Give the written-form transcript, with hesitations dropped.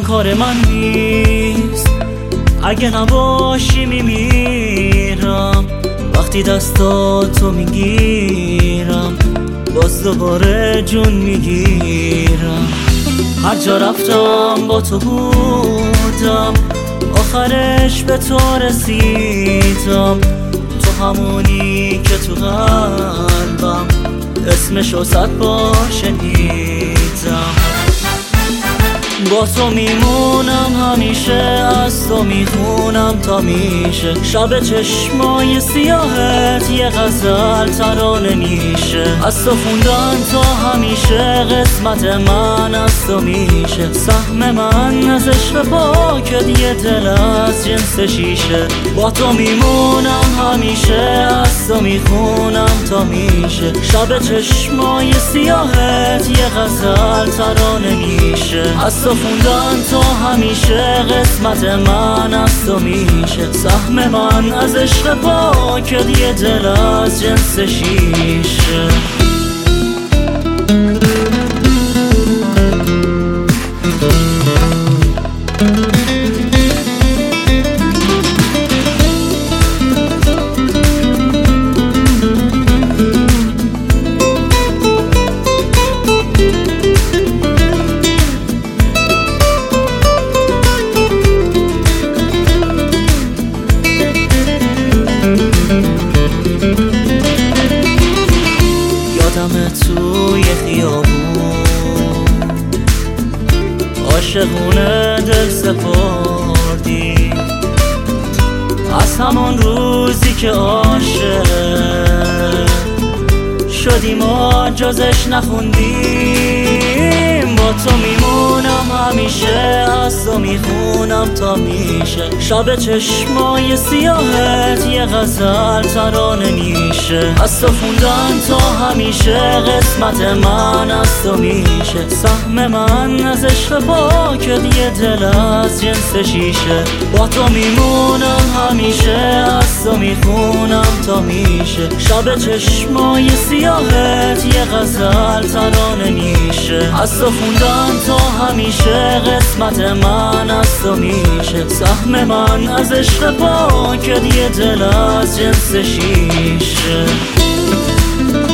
کار من نیست، اگه نباشی میمیرم. وقتی دستاتو میگیرم باز دوباره جون میگیرم. هر جا رفتم با تو بودم، آخرش به تو رسیدم. تو همونی که تو قلبم اسمشو 100 بار شنیدم. با تو میمونم همیشه، از تو میخونم تا میشه. شب چشمای سیاهت یه غزل ترانه میشه. از تو خوندن تا همیشه قسمت من از تو میشه. سهم من از عشق پاکت یه دل از جنس شیشه. با تو میمونم همیشه، از تو میخونم تا میشه. شب چشمای سیاهت یه غزل ترانه میشه. از تو خوندن تا همیشه قسمت من از تو میشه. سهم من از عشق پاکت یه دل از جنس شیشه. یادم توی خیابون عاشقونه دل سپردی. از همون روزی که عاشق شدیم ما جزش نخوندیم. با تو میمونم همیشه، از تو میخونم تا میشه. شب چشمای سیاهت یه غزل ترانه میشه. از تو خوندن تا همیشه قسمت من از تو میشه. سهم من از عشق پاکت یه دل از جنس شیشه. با تو میمونم همیشه، از تو میخونم تا میشه. شب چشمای سیاهت یه غزل ترانه میشه. از تو خوندن تا همیشه قسمت من از تو میشه. سهم من از عشق پاکت یه دل از جنس شیشه.